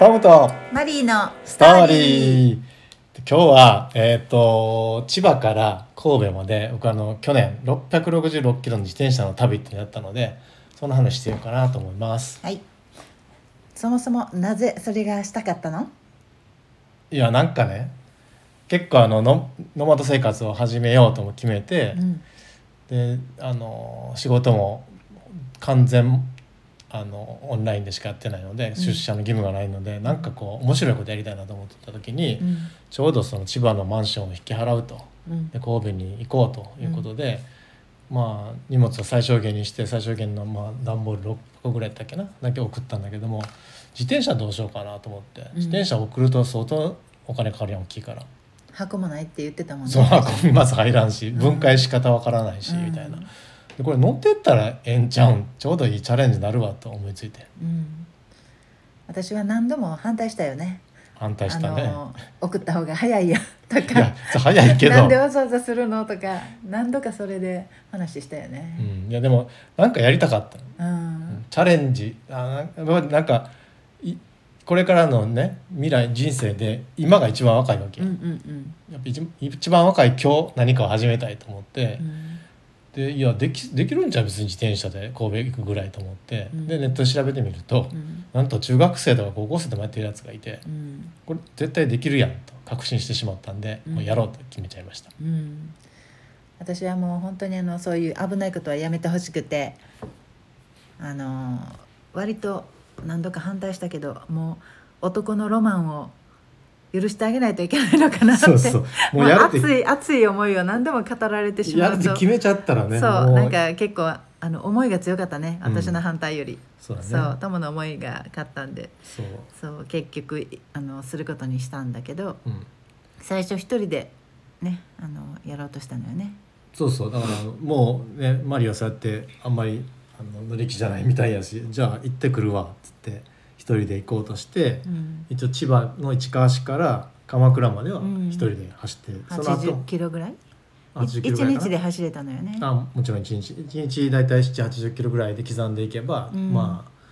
トムとマリーのストーリー。今日は、千葉から神戸まで僕去年666キロの自転車の旅ってやったので、その話してみようかなと思います。 はい。そもそもなぜそれがしたかったの？ いやなんかね、結構ノマド生活を始めようとも決めて、で仕事も完全オンラインでしかやってないので、出社の義務がないので、なんかこう面白いことやりたいなと思ってた時に、ちょうどその千葉のマンションを引き払うと、で神戸に行こうということで、まあ荷物を最小限にして最小限の段ボール6個ぐらいだったっけなだけ送ったんだけども、自転車どうしようかなと思って、自転車送ると相当お金かかるやん、大きいから。 箱もないって言ってたもんね。 そう、箱にまず入らんし、分解し方わからないし、みたいな。でこれ乗ってったらええんちゃうん、ちょうどいいチャレンジになるわと思いついて、 私は何度も反対したよね。 反対したね。 送った方が早いやとか、 いや早いけどなんでわざわざするのとか何度かそれで話したよね。 いやでもなんかやりたかった、チャレンジ。なんかこれからのね未来人生で今が一番若いわけ、やっぱ一番若い今日何かを始めたいと思って、でいやできるんじゃ別に自転車で神戸行くぐらいと思って、でネットで調べてみると、なんと中学生とか高校生でもやってるやつがいて、これ絶対できるやんと確信してしまったんで、もうやろうと決めちゃいました。 私はもう本当にそういう危ないことはやめてほしくて、割と何度か反対したけど、もう男のロマンを許してあげないといけないのかなって。もうやる熱い思いを何でも語られてしまうと、 やるって決めちゃったらね、 そうなんか結構思いが強かったね、私の反対より。そう友の思いが勝ったんで、そう結局することにしたんだけど、最初一人でねやろうとしたのよね。 そうだからもうね、マリはそうやってあんまり乗り気じゃないみたいやし、じゃあ行ってくるわっつって一人で行こうとして、一応千葉の市川市から鎌倉までは一人で走って、 その後80キロぐらい1日で走れたのよね。 もちろん1日だいたい70-80キロぐらいで刻んでいけば、まあ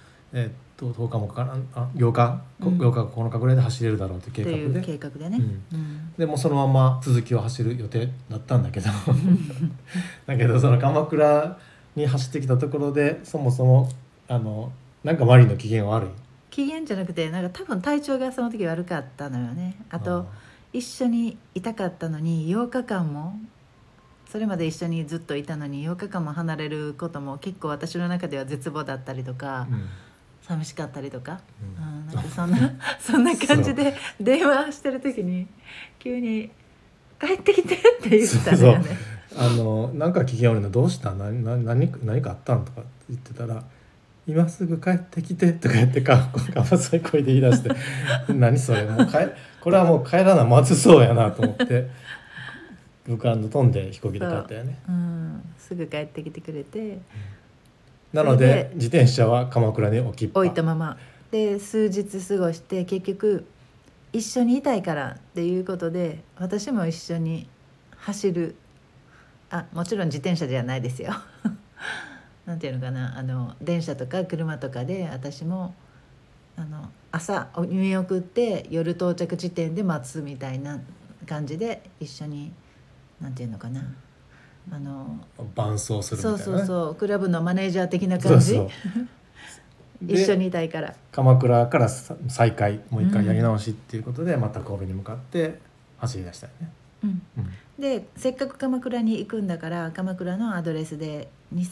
10日もかからん、8日9日ぐらいで走れるだろうという計画でね、 でもそのまま続きを走る予定だったんだけどだけどその鎌倉に走ってきたところで、そもそもなんかマリの機嫌悪い。 機嫌じゃなくて、なんか多分体調がその時悪かったのよね。あと一緒にいたかったのに8日間も、それまで一緒にずっといたのに8日間も離れることも結構私の中では絶望だったりとか、寂しかったりとか、なんかそんな感じで電話してる時に急に「帰ってきて」って言ったのよね。 なんか機嫌悪いの、どうした何かあったんとか言ってたら、今すぐ帰ってきてとか言ってか細い声で言い出して何それ、もうこれはもう帰らなまずそうやなと思って僕飛んで飛行機で帰ったよね。 すぐ帰ってきてくれて、 なので自転車は鎌倉に置いたままで数日過ごして、結局一緒にいたいからっていうことで私も一緒に走る、もちろん自転車じゃないですよなんていうのかな、電車とか車とかで私も朝見送って夜到着地点で待つみたいな感じで一緒に、なんていうのかな、 伴走するみたいなね。 そうクラブのマネージャー的な感じ一緒にいたいから。 鎌倉から再開、もう一回やり直しっていうことで、また神戸に向かって走り出したよね。 でせっかく鎌倉に行くんだから、鎌倉のアドレスで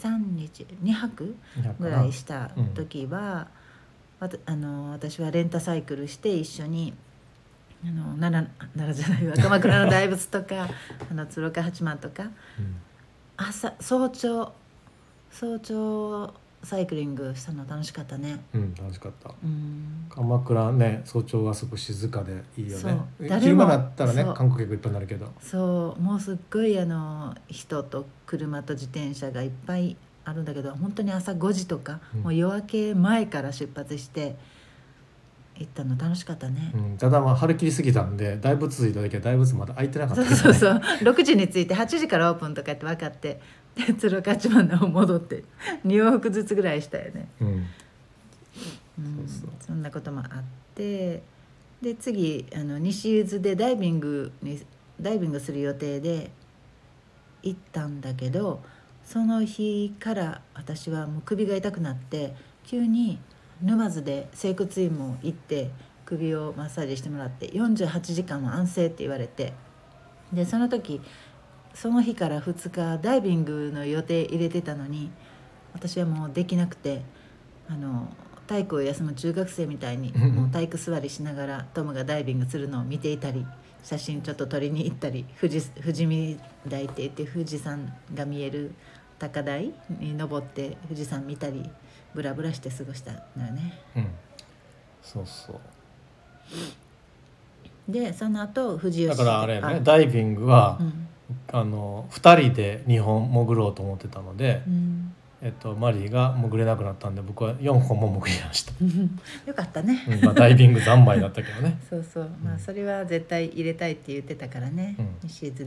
2泊ぐらいした時は、私はレンタサイクルして一緒に奈良じゃないわ、鎌倉の大仏とか鶴岡八幡とか、早朝サイクリングしたの楽しかったね。 楽しかった、鎌倉ね、早朝はすごく静かでいいよね。昼間だったらね観光客いっぱいになるけど、 もうすっごい人と車と自転車がいっぱいあるんだけど、本当に朝5時とか、もう夜明け前から出発して行ったの楽しかったね。 ただ張り切りすぎたんで、大仏着いた時は大仏まだ開いてなかったけどね。 6時に着いて8時からオープンとかって分かって、で鶴岡八幡の方戻って2往復ずつぐらいしたよね。 そう。 そんなこともあって、で次西伊豆でダイビングする予定で行ったんだけど、その日から私はもう首が痛くなって、急に沼津で整骨院も行って首をマッサージしてもらって48時間は安静って言われて、でその日から2日ダイビングの予定入れてたのに、私はもうできなくて、体育を休む中学生みたいにもう体育座りしながらトムがダイビングするのを見ていたり、写真ちょっと撮りに行ったり、富士見台って言って富士山が見える高台に登って富士山見たりブラブラして過ごしたのよね。 そうそう。 でその後富士吉だからあれね、ダイビングは、2人で2本潜ろうと思ってたので、マリーが潜れなくなったんで僕は4本も潜りましたよかったね、 ダイビング三昧だったけどねそうそう、それは絶対入れたいって言ってたからね、西伊豆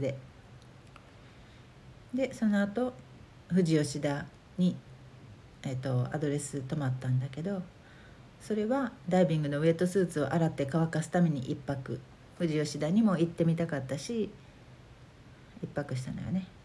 でその後富士吉田に、アドレス泊まったんだけど、それはダイビングのウェットスーツを洗って乾かすために1泊富士吉田にも行ってみたかったし1泊したのよね。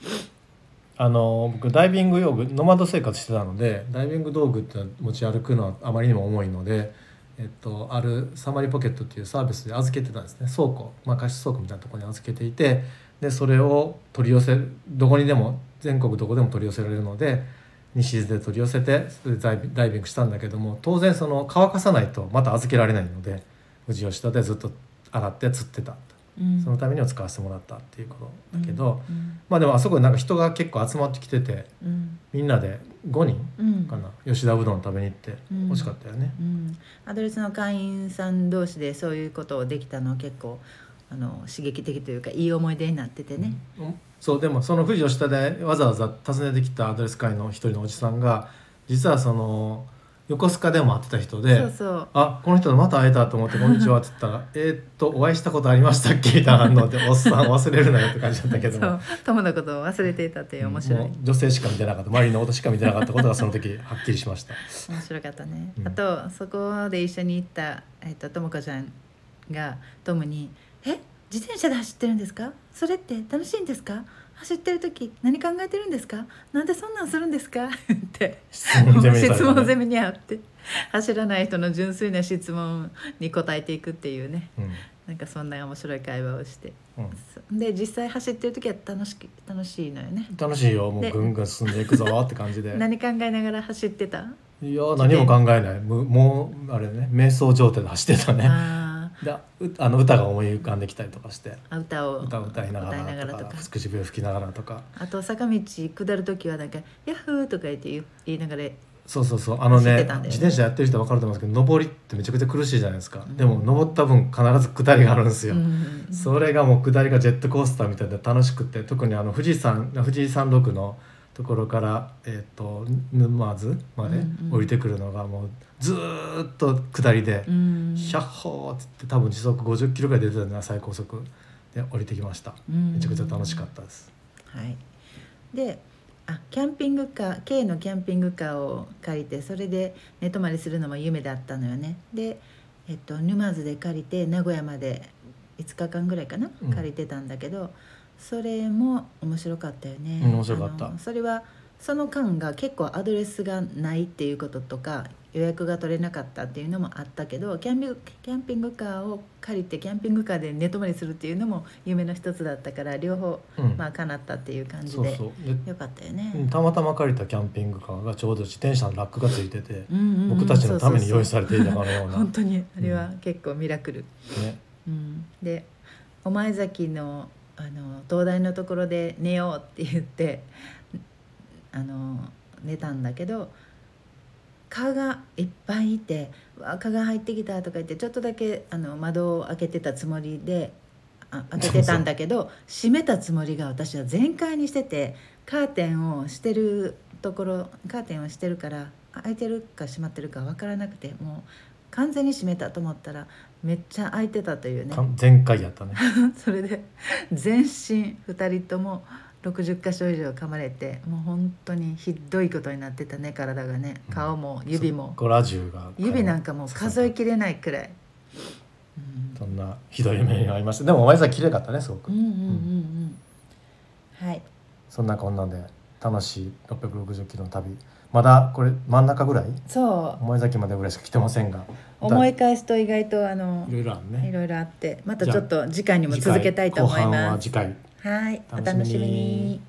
僕ダイビング用具ノマド生活してたので、ダイビング道具って持ち歩くのはあまりにも重いので、あるサマリポケットっていうサービスで預けてたんですね。倉庫、貸し倉庫みたいなところに預けていて、でそれを取り寄せる、どこにでも全国どこでも取り寄せられるので西伊豆で取り寄せてそれでダイビングしたんだけども、当然その乾かさないとまた預けられないので富士吉田でずっと洗って釣ってた、そのためには使わせてもらったっていうことだけど、でもあそこでなんか人が結構集まってきてて、みんなで5人かな、吉田うどん食べに行って美味しかったよね。 アドレスの会員さん同士でそういうことをできたのは結構刺激的というかいい思い出になっててね。 そうでもその富士吉田でわざわざ訪ねてきたアドレス会の一人のおじさんが実はその横須賀でも会ってた人で、あこの人とまた会えたと思って「こんにちは」って言ったら「お会いしたことありましたっけ?」みたいな反応で「おっさん忘れるなよ」って感じだったけども友のことを忘れていたっていう面白い、 女性しか見てなかった、周りの音しか見てなかったことがその時はっきりしました面白かったね、あとそこで一緒に行った、ともこちゃんがトムに「自転車で走ってるんですか？それって楽しいんですか？走ってる時何考えてるんですか？なんでそんなんするんですか？」って質問攻めにあって走らない人の純粋な質問に答えていくっていうね、なんかそんな面白い会話をして、で実際走ってる時は楽しいのよね。 楽しいよ、もうぐんぐん進んでいくぞって感じで何考えながら走ってた？ いや何も考えない、もうあれね、瞑想状態で走ってたね。で歌が思い浮かんできたりとかして、 歌を歌いながらとか口笛を吹きながらとか、 あと坂道下る時はなんか「ヤッフー」とか言いながらそう自転車やってる人は分かると思うんですけど、上りってめちゃくちゃ苦しいじゃないですか、でも上った分必ず下りがあるんですよ、それがもう下りがジェットコースターみたいで楽しくて、特に富士山麓のところから、沼津まで降りてくるのがもうずっと下りで、ヒャッホーって言って多分時速50キロぐらい出てたんだ、最高速で降りてきました。めちゃくちゃ楽しかったです。 でキャンピングカー K のキャンピングカーを借りて、それで寝泊まりするのも夢だったのよね。で、沼津で借りて名古屋まで5日間ぐらいかな、借りてたんだけど、それも面白かったよね。 面白かった。 それはその間が結構アドレスがないっていうこととか予約が取れなかったっていうのもあったけど、キャンピングカーを借りてキャンピングカーで寝泊まりするっていうのも夢の一つだったから、両方、叶ったっていう感じでよかったよね。 たまたま借りたキャンピングカーがちょうど自転車のラックがついてて、僕たちのために用意されていたかのような本当にあれは結構ミラクル、で御前崎の灯台のところで寝ようって言って寝たんだけど、蚊がいっぱいいて「蚊が入ってきた」とか言ってちょっとだけ窓を開けてたつもりで開けてたんだけど、閉めたつもりが私は全開にしてて、カーテンをしてるから開いてるか閉まってるか分からなくて、もう完全に閉めたと思ったらめっちゃ開いてたというね。 全開やったねそれで全身2人とも 60箇所以上噛まれて、もう本当にひどいことになってたね、体がね、顔も指も、 そこら中が指なんかもう数えきれないくらい、 そんなひどい目に遭いました。でもお前さん綺麗かったね、すごく。 はい、 そんなこんなんで楽しい660キロの旅、まだこれ真ん中ぐらい、 そう前崎までぐらいしか来てませんが、 思い返すと意外といろいろあるね。 いろいろあって、またちょっと次回にも続けたいと思い後半はます。 次回はい、お楽しみに。